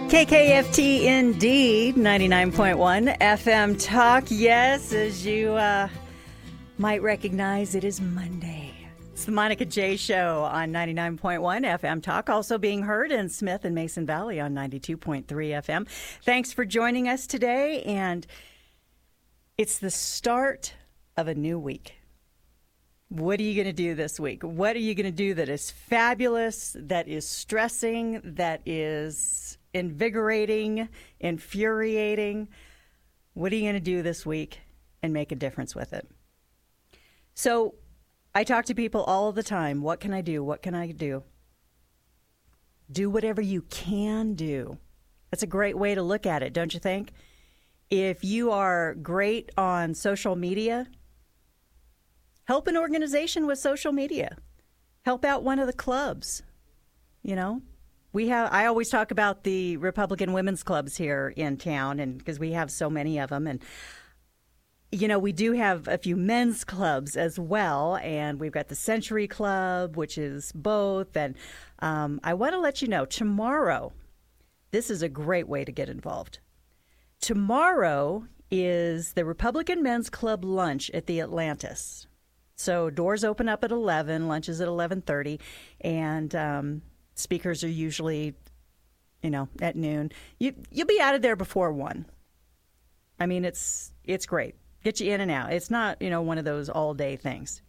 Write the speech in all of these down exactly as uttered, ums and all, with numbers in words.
K K F T indeed, ninety-nine point one F M Talk. Yes, as you uh, might recognize, it is Monday. It's the Monica J. Show on ninety-nine point one F M Talk, also being heard in Smith and Mason Valley on ninety-two point three F M. Thanks for joining us today, and it's the start of a new week. What are you going to do this week? What are you going to do that is fabulous, that is stressing, that is invigorating, infuriating? What are you going to do this week and make a difference with it? So I talk to people all the time. What can I do? What can I do? Do whatever you can do. That's a great way to look at it, don't you think? If you are great on social media, help an organization with social media. Help out one of the clubs. You know, we have. I always talk about the Republican women's clubs here in town, and because we have so many of them, and you know, we do have a few men's clubs as well, and we've got the Century Club, which is both. And um, I want to let you know, tomorrow, this is a great way to get involved. Tomorrow is the Republican Men's Club lunch at the Atlantis. So doors open up at eleven, lunch is at eleven thirty, and um, speakers are usually, you know, at noon. You, you'll be out of there before one. I mean, it's it's great. Get you in and out. It's not, you know, one of those all-day things.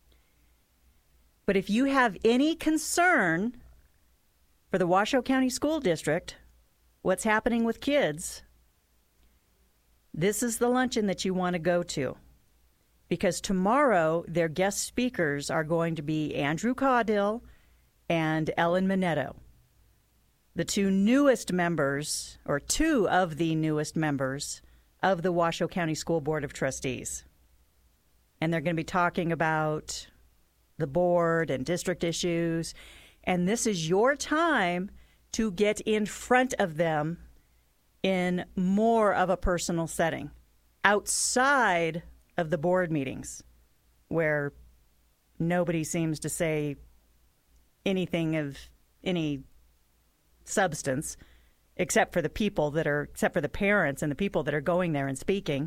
But if you have any concern for the Washoe County School District, what's happening with kids, this is the luncheon that you want to go to. Because tomorrow, their guest speakers are going to be Andrew Caudill and Ellen Minetto, the two newest members, or two of the newest members, of the Washoe County School Board of Trustees. And they're going to be talking about the board and district issues. And this is your time to get in front of them in more of a personal setting, outside of the board meetings, where nobody seems to say anything of any substance, except for the people that are, except for the parents and the people that are going there and speaking.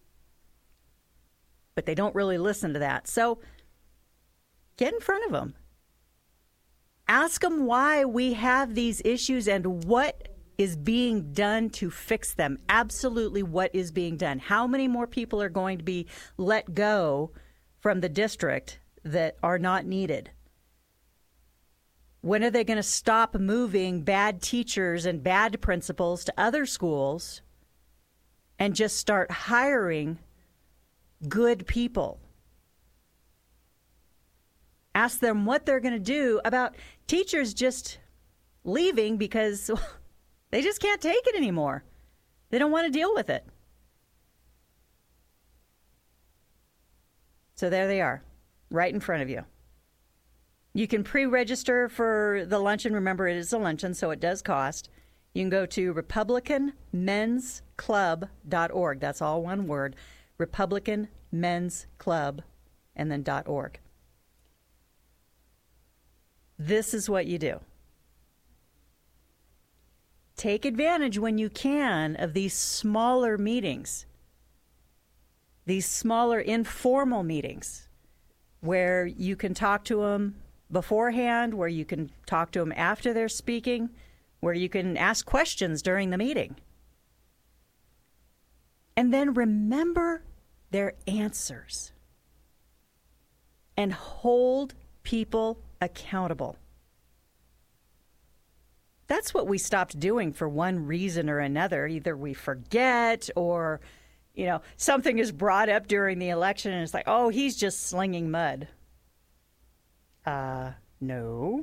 But they don't really listen to that. So get in front of them. Ask them why we have these issues and what is being done to fix them. Absolutely what is being done. How many more people are going to be let go from the district that are not needed? When are they going to stop moving bad teachers and bad principals to other schools and just start hiring good people? Ask them what they're going to do about teachers just leaving because they just can't take it anymore. They don't want to deal with it. So there they are, right in front of you. You can pre-register for the luncheon. Remember, it is a luncheon, so it does cost. You can go to republican men's club dot org. That's all one word, republican men's club, and then .org. This is what you do. Take advantage when you can of these smaller meetings, these smaller informal meetings where you can talk to them beforehand, where you can talk to them after they're speaking, where you can ask questions during the meeting. And then remember their answers and hold people accountable. That's what we stopped doing for one reason or another. Either we forget or, you know, something is brought up during the election and it's like, oh, he's just slinging mud. Uh, no.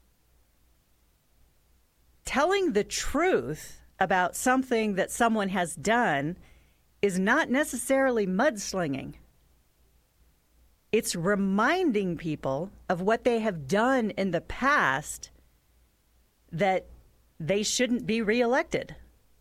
Telling the truth about something that someone has done is not necessarily mudslinging. It's reminding people of what they have done in the past that they shouldn't be reelected.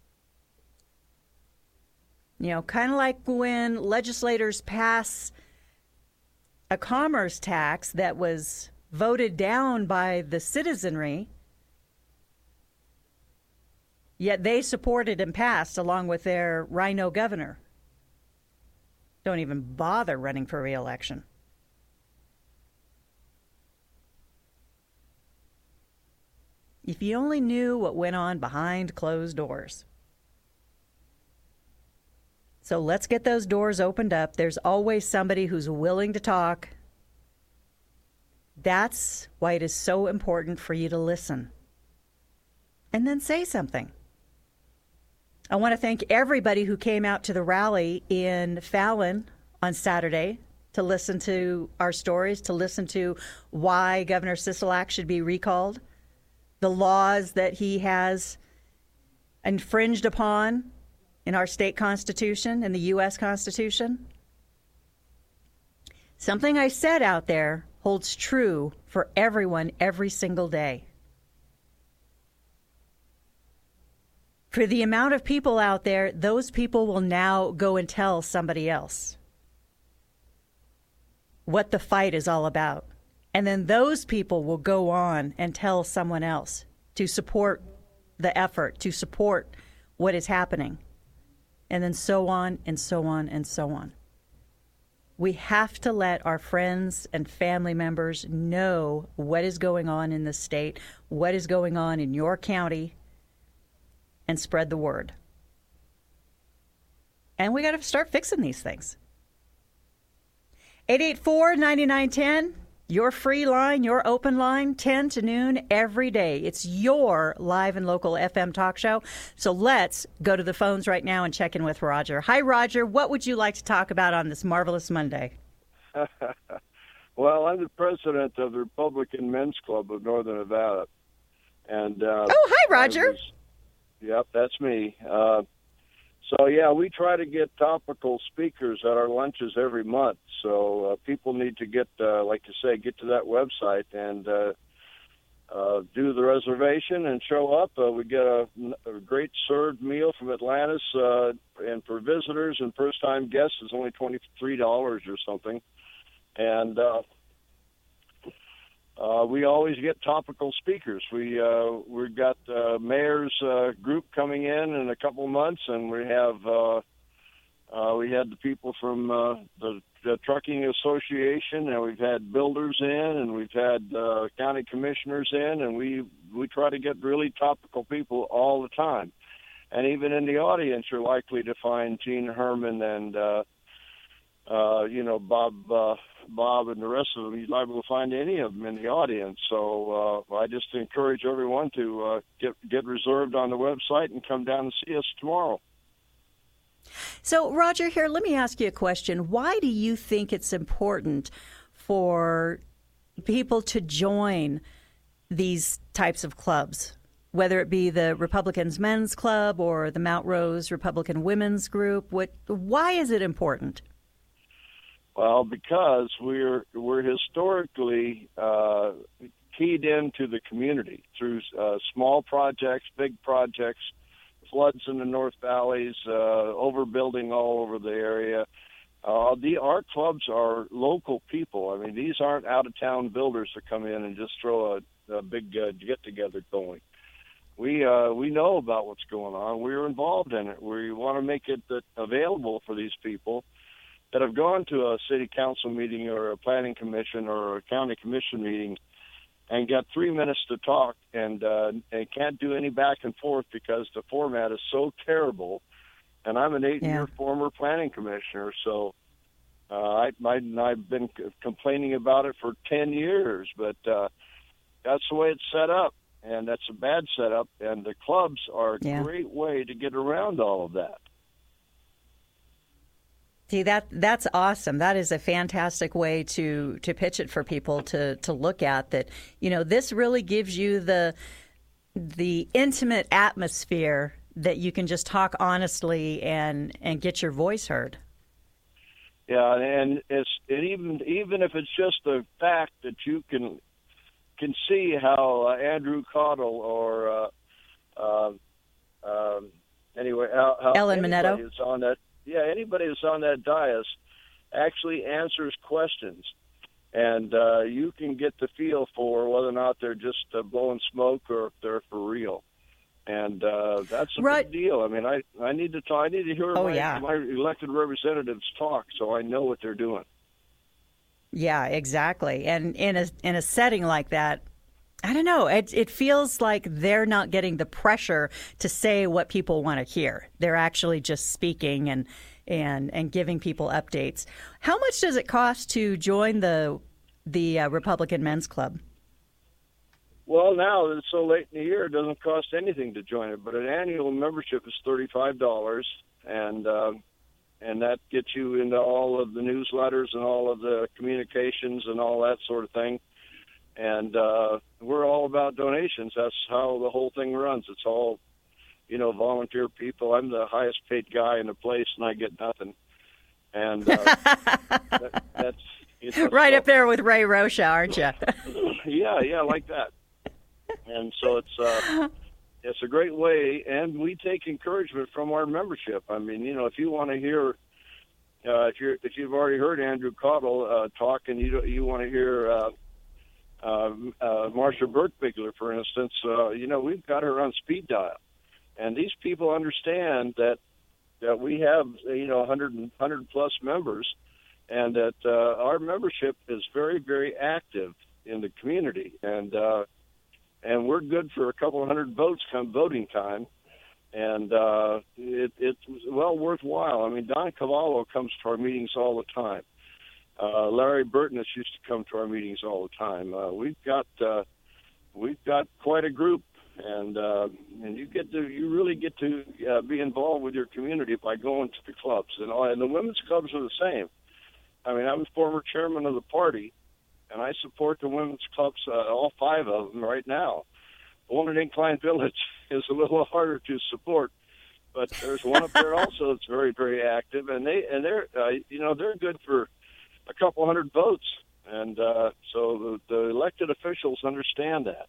You know, kind of like when legislators pass a commerce tax that was voted down by the citizenry, Yet they supported and passed along with their rhino governor. Don't even bother running for re-election. If you only knew what went on behind closed doors. So let's get those doors opened up. There's always somebody who's willing to talk. That's why it is so important for you to listen. And then say something. I want to thank everybody who came out to the rally in Fallon on Saturday to listen to our stories, to listen to why Governor Sisolak should be recalled, the laws that he has infringed upon in our state constitution and the U S Constitution. Something I said out there holds true for everyone every single day. For the amount of people out there, those people will now go and tell somebody else what the fight is all about. And then those people will go on and tell someone else to support the effort, to support what is happening. And then so on and so on and so on. We have to let our friends and family members know what is going on in the state, what is going on in your county, and spread the word. And we got to start fixing these things. eight eight four, nine nine one zero, your free line, your open line, ten to noon every day. It's your live and local F M talk show. So let's go to the phones right now and check in with Roger. Hi, Roger. What would you like to talk about on this marvelous Monday? Well, I'm the president of the Republican Men's Club of Northern Nevada. And uh, oh, hi, Roger. Was, yep, that's me. Uh, so, yeah, we try to get topical speakers at our lunches every month. So uh, people need to get, uh, like you say, get to that website and uh, uh, do the reservation and show up. Uh, we get a, a great served meal from Atlantis. Uh, and for visitors and first-time guests, it's only twenty-three dollars or something. And uh, uh, we always get topical speakers. We, uh, we've got uh, mayor's uh, group coming in in a couple of months, and we have uh, uh, we had the people from uh, the, the Trucking Association, and we've had builders in, and we've had uh, county commissioners in, and we, we try to get really topical people all the time. And even in the audience, you're likely to find Gene Herman and, uh, uh, you know, Bob uh, Bob and the rest of them. You're liable to find any of them in the audience. So uh, I just encourage everyone to uh, get get reserved on the website and come down and see us tomorrow. So, Roger, here, let me ask you a question. Why do you think it's important for people to join these types of clubs, whether it be the Republicans Men's Club or the Mount Rose Republican Women's Group? What? Why is it important? Well, because we're we're historically uh, keyed into the community through uh, small projects, big projects, floods in the North Valleys, uh, overbuilding all over the area. Uh, the our clubs are local people. I mean, these aren't out-of-town builders that come in and just throw a, a big uh, get-together going. We uh, we know about what's going on. We're involved in it. We want to make it uh, available for these people that have gone to a city council meeting or a planning commission or a county commission meeting and got three minutes to talk and, uh, and can't do any back and forth because the format is so terrible. And I'm an eight-year yeah. former planning commissioner, so uh, I, I, I've been c- complaining about it for ten years, but uh, that's the way it's set up, and that's a bad setup, and the clubs are a yeah. great way to get around all of that. See, that that's awesome. That is a fantastic way to, to pitch it for people to, to look at that. You know, this really gives you the the intimate atmosphere that you can just talk honestly and, and get your voice heard. Yeah, and it's it even even if it's just the fact that you can can see how uh, Andrew Cottle or uh, uh, um, anyway how, how Ellen Minetto is on that. Yeah, anybody that's on that dais actually answers questions, and uh, you can get the feel for whether or not they're just uh, blowing smoke or if they're for real. And uh, that's a right. big deal. I mean, I, I need to talk, I need to hear oh, my, yeah. my elected representatives talk so I know what they're doing. Yeah, exactly. And in a in a setting like that, I don't know, it it feels like they're not getting the pressure to say what people want to hear. They're actually just speaking and and and giving people updates. How much does it cost to join the the uh, Republican Men's Club? Well, now that it's so late in the year, it doesn't cost anything to join it. But an annual membership is thirty-five dollars, and uh, and that gets you into all of the newsletters and all of the communications and all that sort of thing. And uh, we're all about donations. That's how the whole thing runs. It's all, you know, volunteer people. I'm the highest paid guy in the place, and I get nothing. And uh, that, that's you know, right so, up there with Ray Rocha, aren't you? yeah, yeah, like that. And so it's uh, it's a great way, and we take encouragement from our membership. I mean, you know, if you want to hear, uh, if you're if you've already heard Andrew Cottle uh, talk, and you you want to hear uh, uh, uh, Marsha Burke-Bigler, for instance, uh, you know, we've got her on speed dial, and these people understand that that we have you know one hundred, one hundred plus members, and that uh, our membership is very, very active in the community, and uh, and we're good for a couple of hundred votes come voting time, and uh, it, it's well worthwhile. I mean, Don Cavallo comes to our meetings all the time. Uh, Larry Burtness used to come to our meetings all the time. Uh, we've got uh, we've got quite a group, and uh, and you get to you really get to uh, be involved with your community by going to the clubs, and all, and the women's clubs are the same. I mean, I was former chairman of the party, and I support the women's clubs, uh, all five of them right now. The one in Incline Village is a little harder to support, but there's one up there also that's very, very active, and they and they're uh, you know they're good for a couple hundred votes, and uh, so the, the elected officials understand that.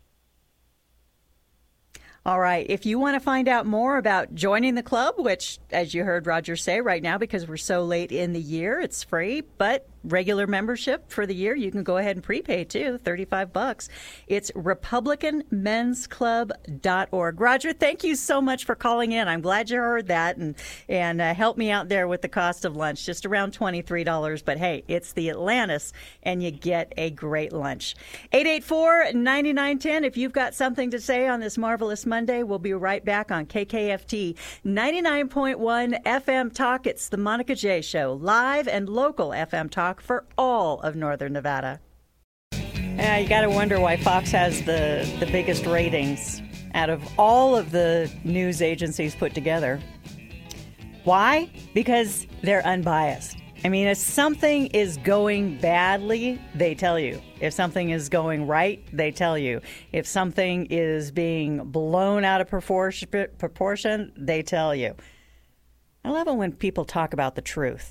All right. If you want to find out more about joining the club, which, as you heard Roger say right now, because we're so late in the year, it's free, but regular membership for the year, you can go ahead and prepay too, thirty-five bucks. It's republican men's club dot org. Roger, thank you so much for calling in. I'm glad you heard that and, and uh, help me out there with the cost of lunch, just around twenty-three dollars. But hey, it's the Atlantis and you get a great lunch. eight eight four, nine nine one zero. If you've got something to say on this marvelous Monday, we'll be right back on K K F T ninety-nine point one F M Talk. It's the Monica J Show, live and local F M Talk for all of Northern Nevada. Yeah, you got to wonder why Fox has the, the biggest ratings out of all of the news agencies put together. Why? Because they're unbiased. I mean, if something is going badly, they tell you. If something is going right, they tell you. If something is being blown out of proportion, proportion they tell you. I love it when people talk about the truth.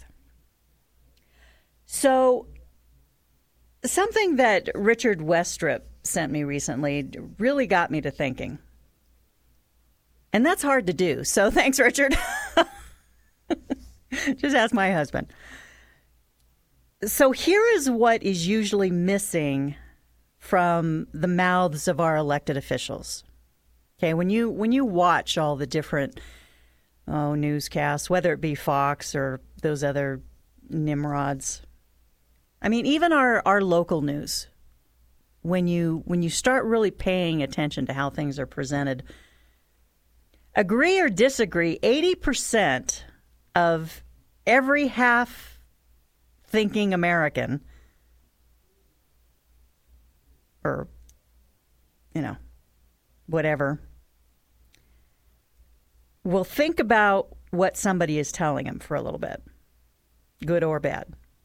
So, something that Richard Westrop sent me recently really got me to thinking. And that's hard to do. So, thanks, Richard. Just ask my husband. So, here is what is usually missing from the mouths of our elected officials. Okay, when you when you watch all the different oh newscasts, whether it be Fox or those other nimrods, I mean, even our, our local news, when you when you start really paying attention to how things are presented, agree or disagree, eighty percent of every half-thinking American, or, you know, whatever, will think about what somebody is telling them for a little bit, good or bad.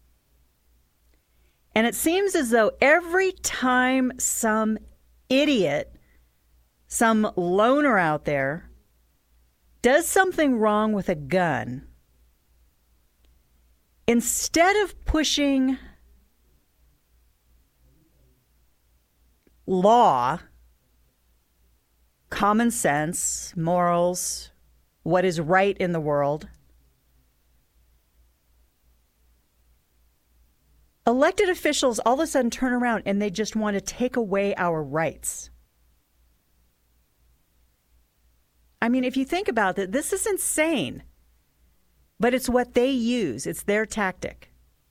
And it seems as though every time some idiot, some loner out there, does something wrong with a gun, instead of pushing law, common sense, morals, what is right in the world, elected officials all of a sudden turn around and they just want to take away our rights. I mean, if you think about it, this is insane. But it's what they use. It's their tactic.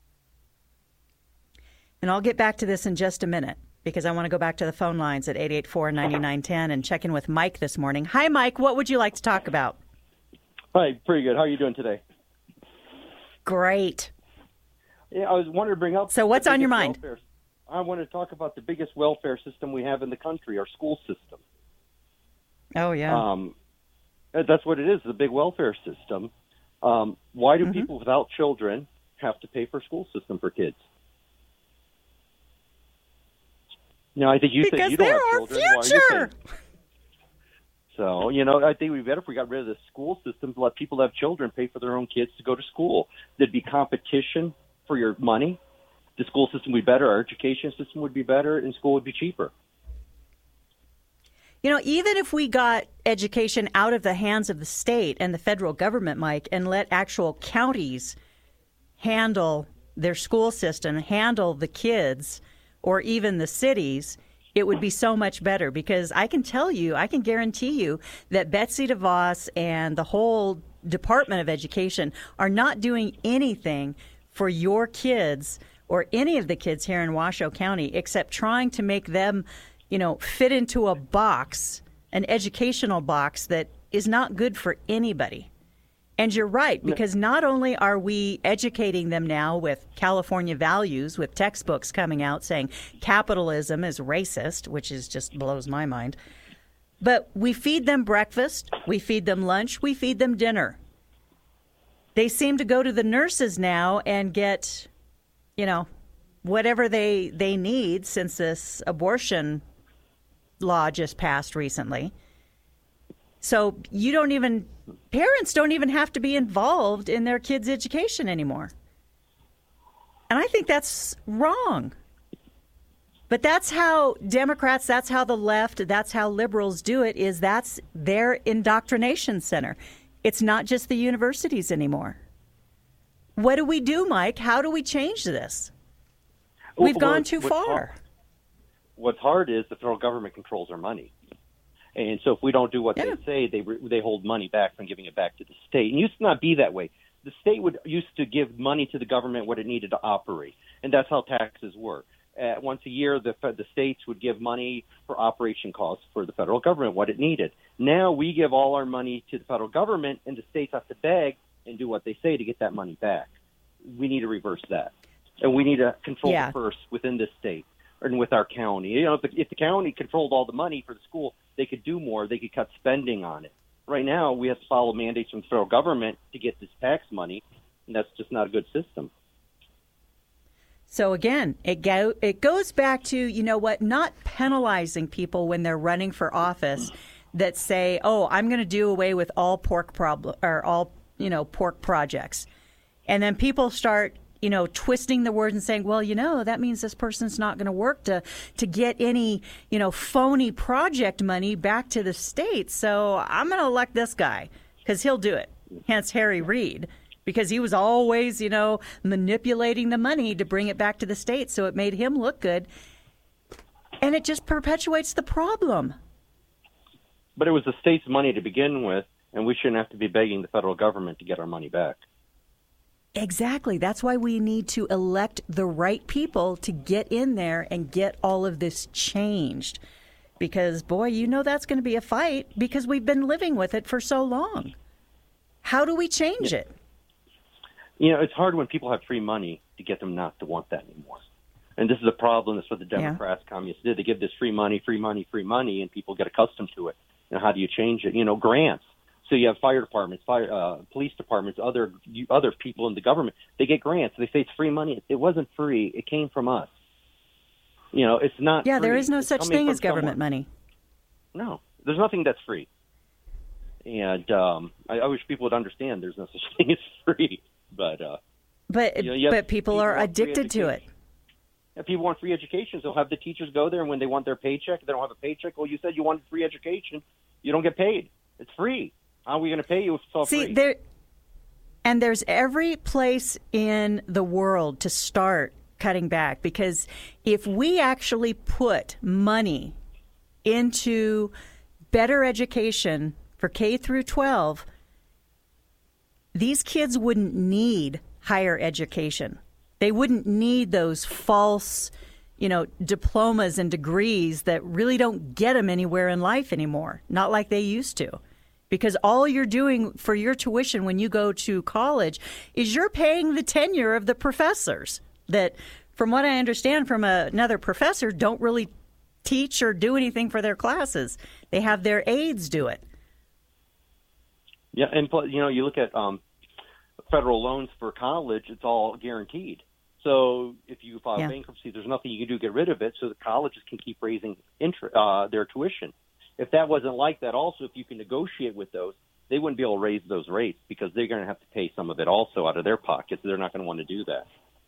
And I'll get back to this in just a minute because I want to go back to the phone lines at eight eight four, nine nine one zero and check in with Mike this morning. Hi, Mike. What would you like to talk about? Hi, pretty good. How are you doing today? Great. Yeah, I was wanting to bring up. So what's on your mind? Welfare. I want to talk about the biggest welfare system we have in the country, our school system. Oh, yeah. Um, that's what it is, the big welfare system. Um, why do mm-hmm. people without children have to pay for a school system for kids? You know, I think you because said you don't have children. Future. Why are you paying? So, you know, I think we better if we got rid of the school system to let people that have children pay for their own kids to go to school. There'd be competition for your money. The school system would be better. Our education system would be better, and school would be cheaper. You know, even if we got education out of the hands of the state and the federal government, Mike, and let actual counties handle their school system, handle the kids, or even the cities, it would be so much better because I can tell you, I can guarantee you that Betsy DeVos and the whole Department of Education are not doing anything for your kids or any of the kids here in Washoe County except trying to make them, you know, fit into a box, an educational box that is not good for anybody. And you're right, because not only are we educating them now with California values, with textbooks coming out saying capitalism is racist, which is just blows my mind, but we feed them breakfast, we feed them lunch, we feed them dinner. They seem to go to the nurses now and get, you know, whatever they, they need since this abortion law just passed recently. So you don't even, parents don't even have to be involved in their kids' education anymore. And I think that's wrong. But that's how Democrats, that's how the left, that's how liberals do it, is that's their indoctrination center. It's not just the universities anymore. What do we do, Mike? How do we change this? We've well, gone too what's far. Hard, what's hard is the federal government controls our money. And so if we don't do what yeah. they say, they they hold money back from giving it back to the state. And it used to not be that way. The state would used to give money to the government what it needed to operate, and that's how taxes work. Uh, once a year, the the states would give money for operation costs for the federal government, what it needed. Now we give all our money to the federal government, and the states have to beg and do what they say to get that money back. We need to reverse that, and we need to control yeah. the purse within this state and with our county. You know, if the, if the county controlled all the money for the school, they could do more. They could cut spending on it. Right now, we have to follow mandates from the federal government to get this tax money, and that's just not a good system. So again, it go, it goes back to, you know what, not penalizing people when they're running for office that say, oh, I'm going to do away with all pork problem or all, you know, pork projects. And then people start, you know, twisting the word and saying, well, you know, that means this person's not going to work to to get any, you know, phony project money back to the state. So I'm going to elect this guy because he'll do it. Hence Harry Reid, because he was always, you know, manipulating the money to bring it back to the state. So it made him look good. And it just perpetuates the problem. But it was the state's money to begin with, and we shouldn't have to be begging the federal government to get our money back. Exactly. That's why we need to elect the right people to get in there and get all of this changed. Because, boy, you know that's going to be a fight because we've been living with it for so long. How do we change yeah. it? You know, it's hard when people have free money to get them not to want that anymore. And this is a problem. That's what the Democrats, yeah. communists did. They give this free money, free money, free money, and people get accustomed to it. And how do you change it? You know, grants. So you have fire departments, fire, uh, police departments, other other people in the government. They get grants. They say it's free money. It wasn't free. It came from us. You know, it's not Yeah, free. there is no it's such thing as government somewhere. money. No, there's nothing that's free. And um, I, I wish people would understand there's no such thing as free. But uh, but, you know, but people, people are addicted to it. If people want free education, so have the teachers go there, and when they want their paycheck, if they don't have a paycheck, well, you said you wanted free education. You don't get paid. It's free. How are we going to pay you if it's all See, free? there, and there's every place in the world to start cutting back, because if we actually put money into better education for K through twelve, these kids wouldn't need higher education. They wouldn't need those false, you know, diplomas and degrees that really don't get them anywhere in life anymore, not like they used to. Because all you're doing for your tuition when you go to college is you're paying the tenure of the professors that, from what I understand from a, another professor, don't really teach or do anything for their classes. They have their aides do it. Yeah, and you know, you look at um, federal loans for college; it's all guaranteed. So if you file yeah. bankruptcy, there's nothing you can do to get rid of it. So the colleges can keep raising interest, uh, their tuition. If that wasn't like that, also, if you can negotiate with those, they wouldn't be able to raise those rates because they're going to have to pay some of it also out of their pockets. They're not going to want to do that.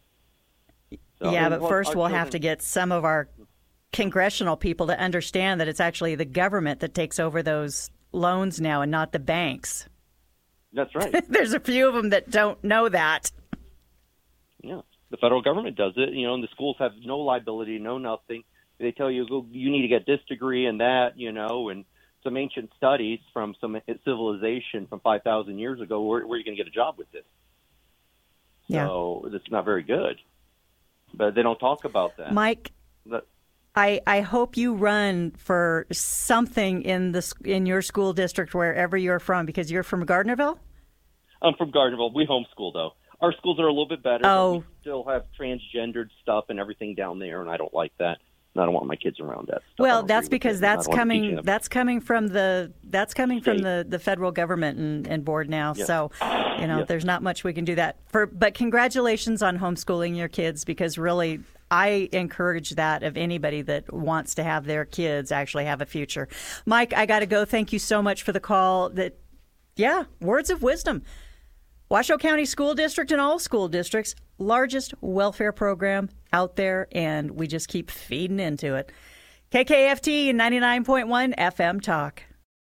So, yeah, but well, first we'll children, have to get some of our congressional people to understand that it's actually the government that takes over those loans now and not the banks. That's right. There's a few of them that don't know that. Yeah, the federal government does it, you know, and the schools have no liability, no nothing. They tell you, go, you need to get this degree and that, you know, and some ancient studies from some civilization from five thousand years ago, where, where are you going to get a job with this? Yeah. So it's not very good. But they don't talk about that. Mike, But, I, I hope you run for something in the in your school district, wherever you're from, because you're from Gardnerville? I'm from Gardnerville. We homeschool, though. Our schools are a little bit better, oh. but we still have transgendered stuff and everything down there, and I don't like that. And I don't want my kids around that stuff. Well, that's because that's coming that's coming from the that's coming State. from the, the federal government and, and board now. Yes. So, you know, Yes. there's not much we can do that for. But congratulations on homeschooling your kids, because really I encourage that of anybody that wants to have their kids actually have a future. Mike, I got to go. Thank you so much for the call. That, yeah, words of wisdom. Washoe County School District and all school districts, largest welfare program out there, and we just keep feeding into it. K K F T ninety-nine point one F M Talk.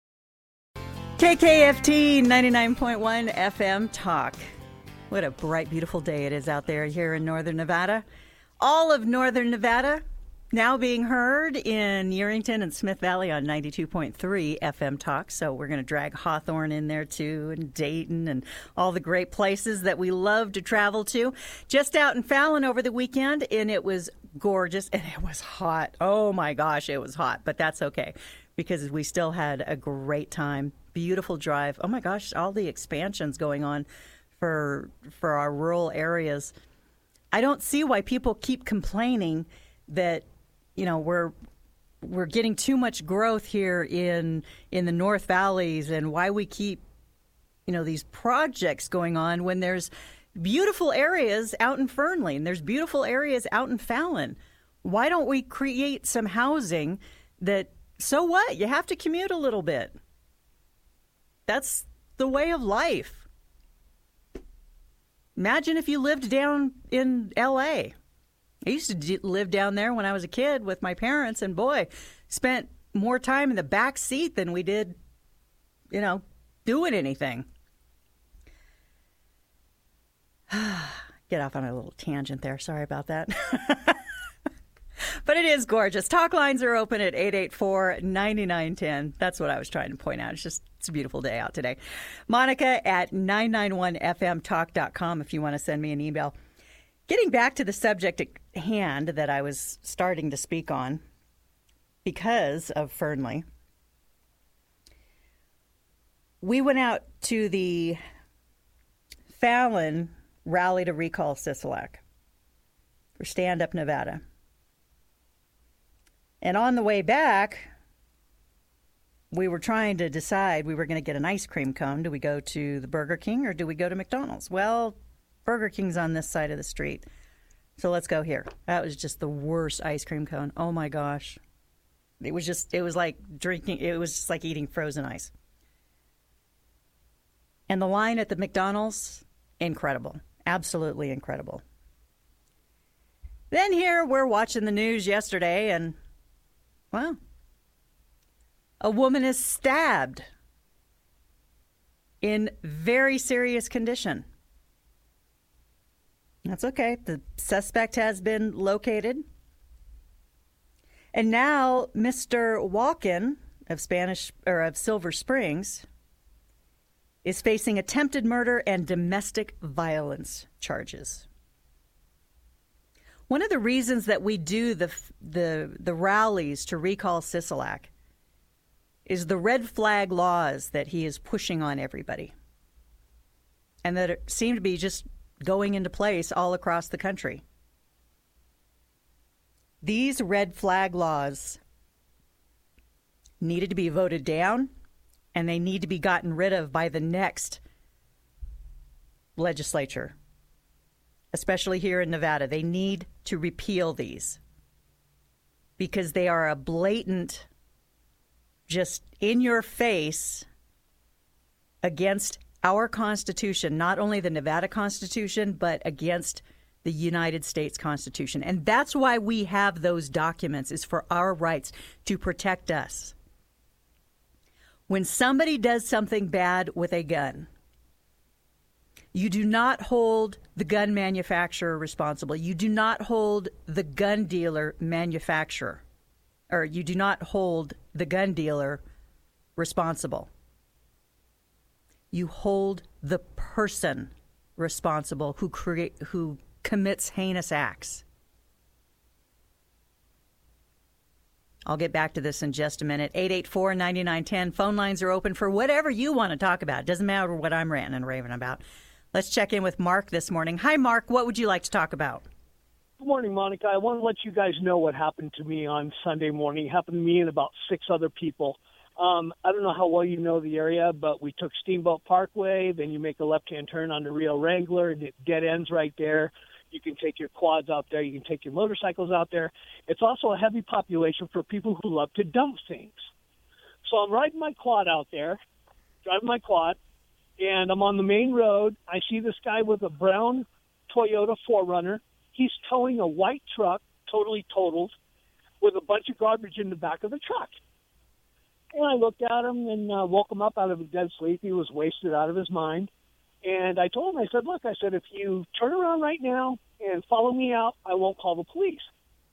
K K F T ninety-nine point one F M Talk. What a bright, beautiful day it is out there here in Northern Nevada. All of Northern Nevada now being heard in Yerington and Smith Valley on ninety-two point three F M Talk. So we're going to drag Hawthorne in there too, and Dayton, and all the great places that we love to travel to. Just out in Fallon over the weekend, and it was gorgeous, and it was hot. Oh my gosh, it was hot, but that's okay because we still had a great time. Beautiful drive. Oh my gosh, all the expansions going on for for our rural areas. I don't see why people keep complaining that, you know, we're we're getting too much growth here in in the North Valleys, and why we keep, you know, these projects going on when there's beautiful areas out in Fernley and there's beautiful areas out in Fallon. Why don't we create some housing that, so what? You have to commute a little bit. That's the way of life. Imagine if you lived down in L A. I used to d- live down there when I was a kid with my parents, and boy, spent more time in the back seat than we did, you know, doing anything. Get off on a little tangent there. Sorry about that. But it is gorgeous. Talk lines are open at eight eight four, nine nine one zero. That's what I was trying to point out. It's just, it's a beautiful day out today. Monica at nine nine one F M talk dot com if you want to send me an email. Getting back to the subject at hand that I was starting to speak on because of Fernley, we went out to the Fallon Rally to Recall Sisolak for Stand Up Nevada. And on the way back, we were trying to decide, we were going to get an ice cream cone. Do we go to the Burger King or do we go to McDonald's? Well, Burger King's on this side of the street, so let's go here. That was just the worst ice cream cone. Oh my gosh. It was just, it was like drinking, it was just like eating frozen ice. And the line at the McDonald's, incredible. Absolutely incredible. Then here, we're watching the news yesterday, and, well, a woman is stabbed in very serious condition. That's okay. The suspect has been located. And now Mister Walken of Spanish or of Silver Springs is facing attempted murder and domestic violence charges. One of the reasons that we do the the the rallies to recall Sisolak is the red flag laws that he is pushing on everybody, and that it seem to be just going into place all across the country. These red flag laws needed to be voted down, and they need to be gotten rid of by the next legislature, especially here in Nevada. They need to repeal these because they are a blatant, just in your face against our Constitution, not only the Nevada Constitution, but against the United States Constitution. And that's why we have those documents, is for our rights, to protect us. When somebody does something bad with a gun, you do not hold the gun manufacturer responsible. You do not hold the gun dealer manufacturer, or you do not hold the gun dealer responsible. You hold the person responsible who create, who commits heinous acts. I'll get back to this in just a minute. eight eight four, nine nine one zero. Phone lines are open for whatever you want to talk about. Doesn't matter what I'm ranting and raving about. Let's check in with Mark this morning. Hi, Mark. What would you like to talk about? Good morning, Monica. I want to let you guys know what happened to me on Sunday morning. It happened to me and about six other people. Um, I don't know how well you know the area, but we took Steamboat Parkway. Then you make a left-hand turn onto Rio Wrangler, and it dead ends right there. You can take your quads out there. You can take your motorcycles out there. It's also a heavy population for people who love to dump things. So I'm riding my quad out there, driving my quad, and I'm on the main road. I see this guy with a brown Toyota four runner. He's towing a white truck, totally totaled, with a bunch of garbage in the back of the truck. And I looked at him and uh, woke him up out of his dead sleep. He was wasted out of his mind. And I told him, I said, look, I said, if you turn around right now and follow me out, I won't call the police.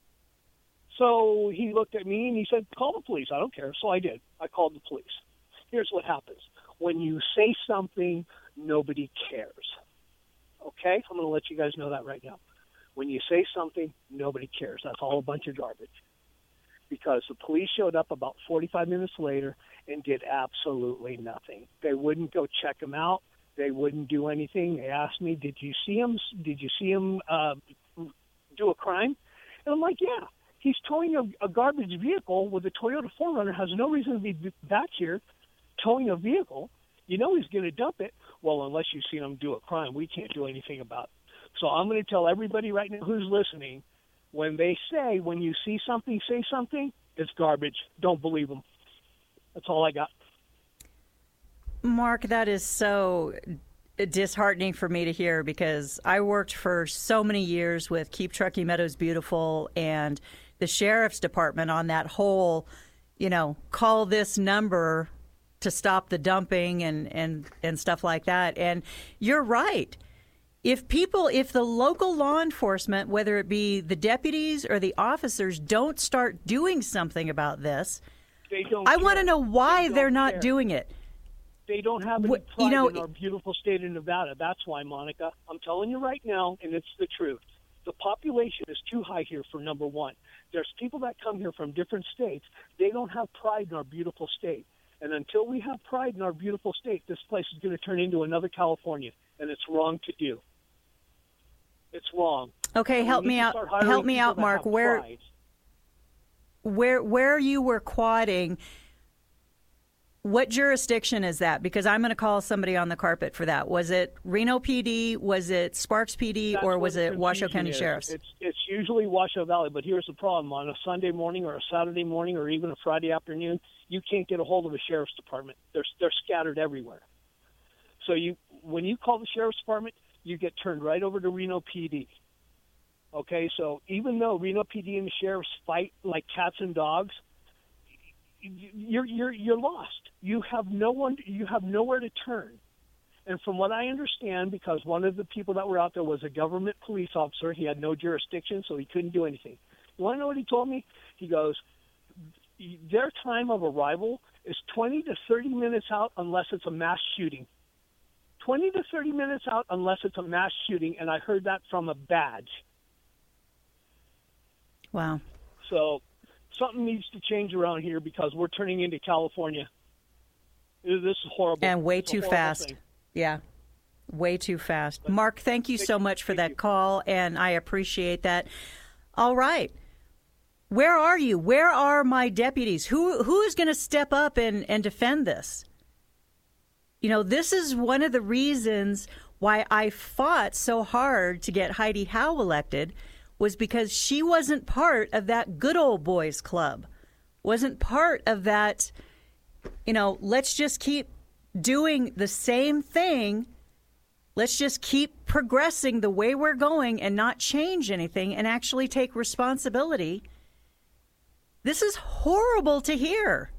So he looked at me and he said, call the police. I don't care. So I did. I called the police. Here's what happens. When you say something, nobody cares. Okay? I'm going to let you guys know that right now. When you say something, nobody cares. That's all a bunch of garbage. Because the police showed up about forty-five minutes later and did absolutely nothing. They wouldn't go check him out. They wouldn't do anything. They asked me, did you see him? Did you see him uh, do a crime? And I'm like, yeah. He's towing a, a garbage vehicle with a Toyota four runner, has no reason to be back here towing a vehicle. You know he's going to dump it. Well, unless you've seen him do a crime, we can't do anything about it. So I'm going to tell everybody right now who's listening, when they say, when you see something, say something, it's garbage. Don't believe them. That's all I got. Mark, that is so disheartening for me to hear, because I worked for so many years with Keep Truckee Meadows Beautiful and the Sheriff's Department on that whole, you know, call this number to stop the dumping and, and, and stuff like that. And you're right. If people, if the local law enforcement, whether it be the deputies or the officers, don't start doing something about this, they don't I want to know why they they're not care. doing it. They don't have any What, pride you know, in our beautiful state of Nevada. That's why, Monica. I'm telling you right now, and it's the truth. The population is too high here for number one. There's people that come here from different states. They don't have pride in our beautiful state. And until we have pride in our beautiful state, this place is going to turn into another California, and it's wrong to do. It's wrong. Okay, help me out. Help me out, Mark. Where, where, where you were quadding, what jurisdiction is that? Because I'm going to call somebody on the carpet for that. Was it Reno P D? Was it Sparks P D? That's or was it the Washoe County is. Sheriff's? It's it's usually Washoe Valley, but here's the problem: on a Sunday morning or a Saturday morning or even a Friday afternoon, you can't get a hold of a sheriff's department. They're they're scattered everywhere. So you when you call the sheriff's department, you get turned right over to Reno P D. Okay, so even though Reno P D and the sheriffs fight like cats and dogs, you're you're you're lost. You have no one. You have nowhere to turn. And from what I understand, because one of the people that were out there was a government police officer, he had no jurisdiction, so he couldn't do anything. You want to know what he told me? He goes, their time of arrival is twenty to thirty minutes out unless it's a mass shooting. twenty to thirty minutes out unless it's a mass shooting, and I heard that from a badge. Wow. So something needs to change around here because we're turning into California. This is horrible. And way it's too fast. Thing. Yeah. Way too fast. But Mark, thank you thank so much for that you. call, and I appreciate that. All right. Where are you? Where are my deputies? Who Who is going to step up and, and defend this? You know, this is one of the reasons why I fought so hard to get Heidi Howe elected, was because she wasn't part of that good old boys club, wasn't part of that, you know, let's just keep doing the same thing. Let's just keep progressing the way we're going and not change anything and actually take responsibility. This is horrible to hear.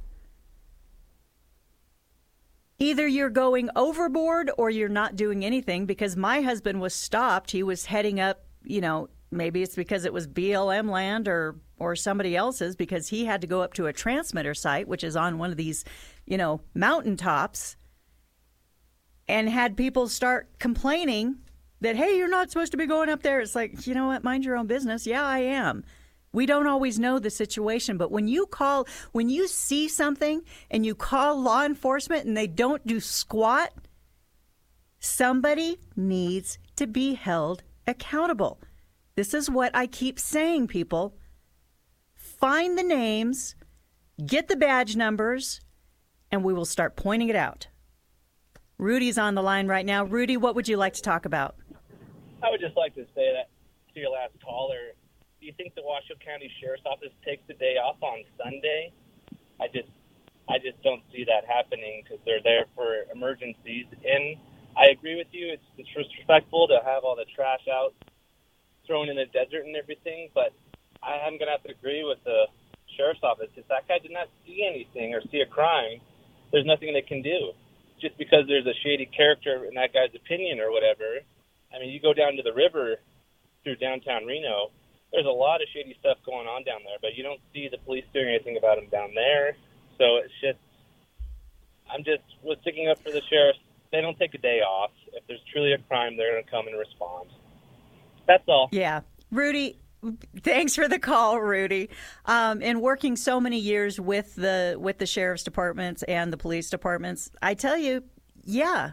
Either you're going overboard or you're not doing anything, because my husband was stopped. He was heading up, you know, maybe it's because it was B L M land or, or somebody else's, because he had to go up to a transmitter site, which is on one of these, you know, mountaintops, and had people start complaining that, hey, you're not supposed to be going up there. It's like, you know what? Mind your own business. Yeah, I am. We don't always know the situation, but when you call, when you see something and you call law enforcement and they don't do squat, somebody needs to be held accountable. This is what I keep saying, people. Find the names, get the badge numbers, and we will start pointing it out. Rudy's on the line right now. Rudy, what would you like to talk about? I would just like to say that to your last caller, do you think the Washoe County Sheriff's Office takes the day off on Sunday? I just I just don't see that happening, because they're there for emergencies. And I agree with you. It's disrespectful to have all the trash out thrown in the desert and everything, but I'm going to have to agree with the Sheriff's Office. If that guy did not see anything or see a crime, there's nothing they can do. Just because there's a shady character in that guy's opinion or whatever. I mean, you go down to the river through downtown Reno, there's a lot of shady stuff going on down there, but you don't see the police doing anything about them down there. So it's just, I'm just was sticking up for the sheriffs. They don't take a day off. If there's truly a crime, they're going to come and respond. That's all. Yeah. Rudy, thanks for the call, Rudy. Um, and working so many years with the with the sheriff's departments and the police departments, I tell you, yeah,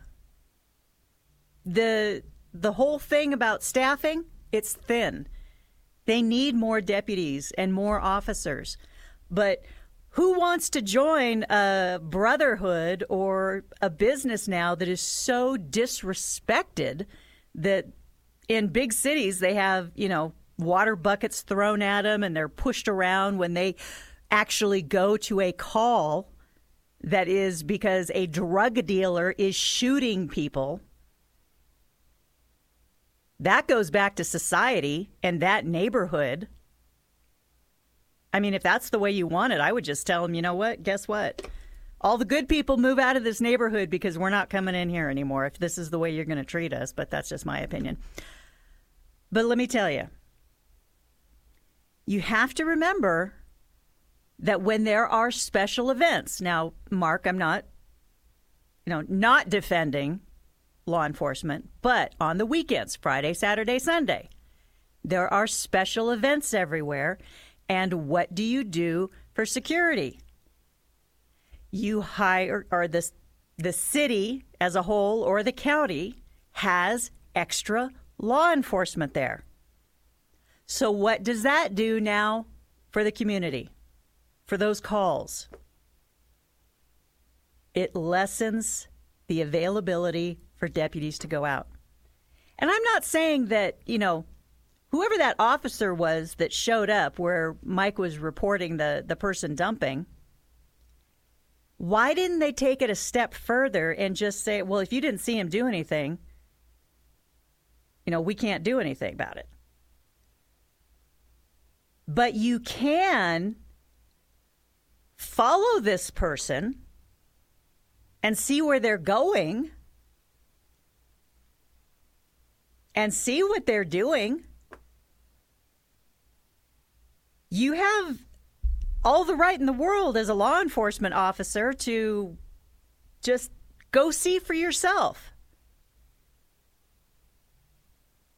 the the whole thing about staffing, it's thin. They need more deputies and more officers. But who wants to join a brotherhood or a business now that is so disrespected that in big cities they have, you know, water buckets thrown at them and they're pushed around when they actually go to a call that is because a drug dealer is shooting people? That goes back to society and that neighborhood. I mean, if that's the way you want it, I would just tell them, you know what, guess what? All the good people move out of this neighborhood because we're not coming in here anymore if this is the way you're going to treat us. But that's just my opinion. But let me tell you, you have to remember that when there are special events, now, Mark, I'm not, you know, not defending law enforcement, but on the weekends, Friday, Saturday, Sunday, there are special events everywhere. And what do you do for security? You hire, or the, the city as a whole or the county has extra law enforcement there. So what does that do now for the community, for those calls? It lessens the availability for deputies to go out. And I'm not saying that, you know, whoever that officer was that showed up where Mike was reporting the, the person dumping, why didn't they take it a step further and just say, well, if you didn't see him do anything, you know, we can't do anything about it. But you can follow this person and see where they're going and see what they're doing. You have all the right in the world as a law enforcement officer to just go see for yourself.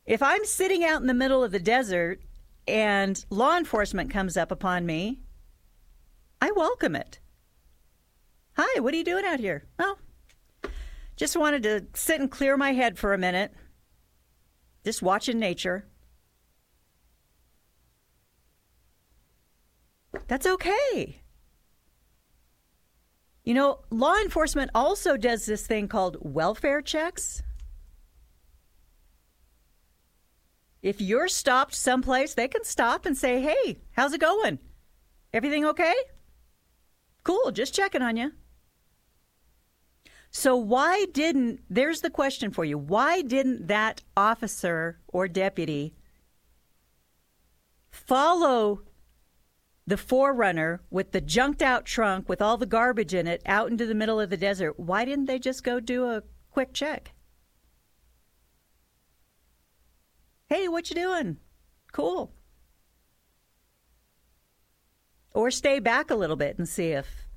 If I'm sitting out in the middle of the desert and law enforcement comes up upon me, I welcome it. Hi, what are you doing out here? Oh, just wanted to sit and clear my head for a minute. Just watching nature. That's okay. You know, law enforcement also does this thing called welfare checks. If you're stopped someplace, they can stop and say, hey, how's it going? Everything okay? Cool, just checking on you. So why didn't, there's the question for you, why didn't that officer or deputy follow the Forerunner with the junked out trunk with all the garbage in it out into the middle of the desert? Why didn't they just go do a quick check? Hey, what you doing? Cool. Or stay back a little bit and see if,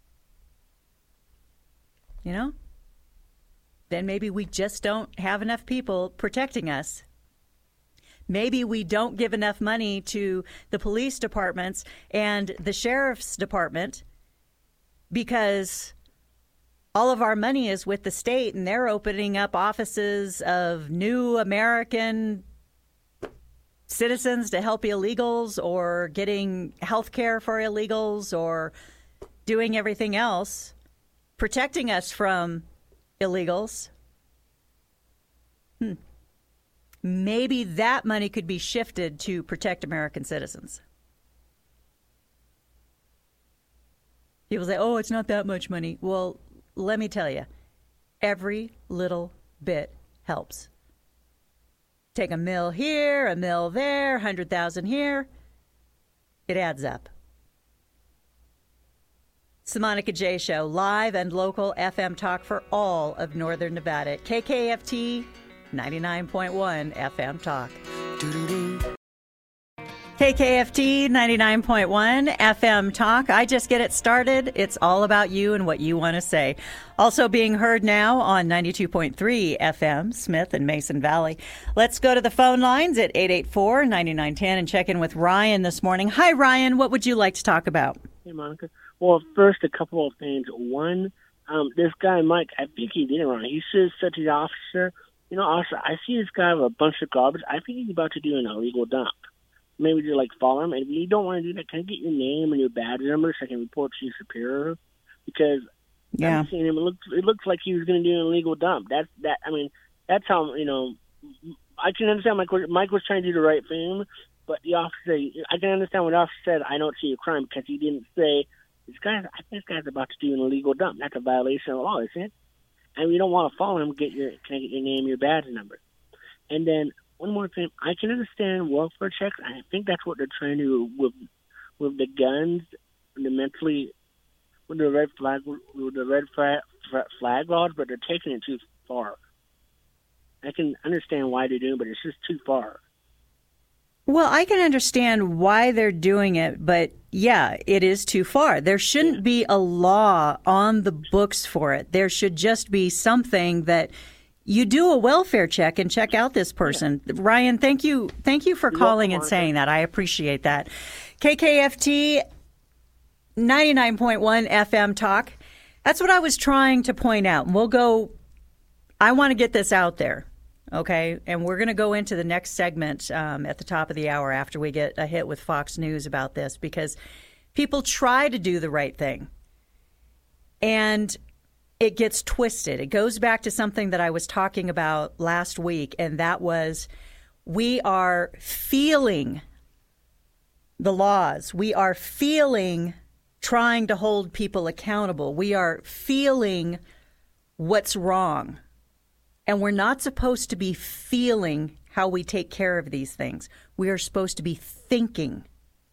you know, then maybe we just don't have enough people protecting us. Maybe we don't give enough money to the police departments and the sheriff's department because all of our money is with the state and they're opening up offices of new American citizens to help illegals or getting health care for illegals or doing everything else, protecting us from illegals. Hmm. Maybe that money could be shifted to protect American citizens. People say, oh, it's not that much money. Well, let me tell you, every little bit helps. Take a mill here, a mill there, one hundred thousand here. It adds up. It's the Monica J. Show, live and local F M talk for all of Northern Nevada. K K F T ninety-nine point one F M talk. K K F T ninety-nine point one F M talk. I just get it started. It's all about you and what you want to say. Also being heard now on ninety-two point three F M, Smith and Mason Valley. Let's go to the phone lines at eight eight four, nine nine one zero and check in with Ryan this morning. Hi, Ryan. What would you like to talk about? Hey, Monica. Well, first, a couple of things. One, um, this guy, Mike, I think he did it wrong. He should have said to the officer, you know, officer, I see this guy with a bunch of garbage. I think he's about to do an illegal dump. Maybe just, like, follow him. And if you don't want to do that, can I get your name and your badge number so I can report to your superior? Because yeah. I'm seeing him. It looks, it looks like he was going to do an illegal dump. That's, that, I mean, that's how, you know, I can understand Mike was, Mike was trying to do the right thing, but the officer, I can understand what the officer said, I don't see a crime, because he didn't say, this guy, I think this guy's about to do an illegal dump. That's a violation of the law, isn't it? And we don't want to follow him. Get your, can I get your name, your badge number? And then one more thing, I can understand welfare checks. I think that's what they're trying to do with with the guns, the mentally, with the red flag, with the red flag, flag laws, but they're taking it too far. I can understand why they're doing it, but it's just too far. Well, I can understand why they're doing it, but yeah, it is too far. There shouldn't yeah. be a law on the books for it. There should just be something that you do a welfare check and check out this person. Yeah. Ryan, thank you. Thank you for You're calling and saying that. I appreciate that. K K F T ninety-nine point one F M talk. That's what I was trying to point out. We'll go, I want to get this out there. Okay, and we're going to go into the next segment um, at the top of the hour after we get a hit with Fox News about this, because people try to do the right thing, and it gets twisted. It goes back to something that I was talking about last week, and that was we are feeling the laws. We are feeling trying to hold people accountable. We are feeling what's wrong. And we're not supposed to be feeling how we take care of these things. We are supposed to be thinking.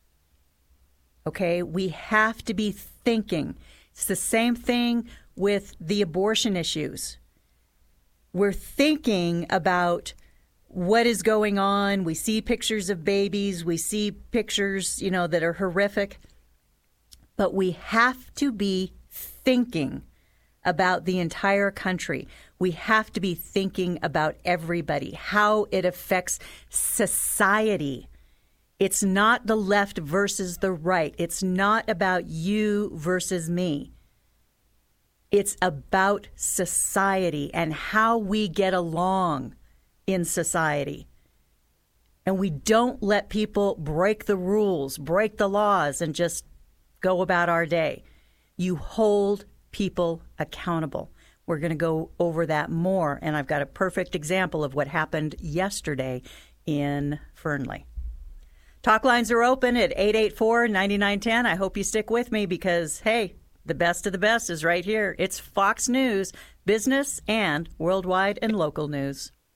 Okay? We have to be thinking. It's the same thing with the abortion issues. We're thinking about what is going on. We see pictures of babies. We see pictures, you know, that are horrific. But we have to be thinking about the entire country. We have to be thinking about everybody, how it affects society. It's not the left versus the right. It's not about you versus me. It's about society and how we get along in society. And we don't let people break the rules, break the laws, and just go about our day. You hold people accountable. We're going to go over that more, and I've got a perfect example of what happened yesterday in Fernley. Talk lines are open at eight eight four, nine nine one zero. I hope you stick with me because, hey, the best of the best is right here. It's Fox News, business and worldwide and local news.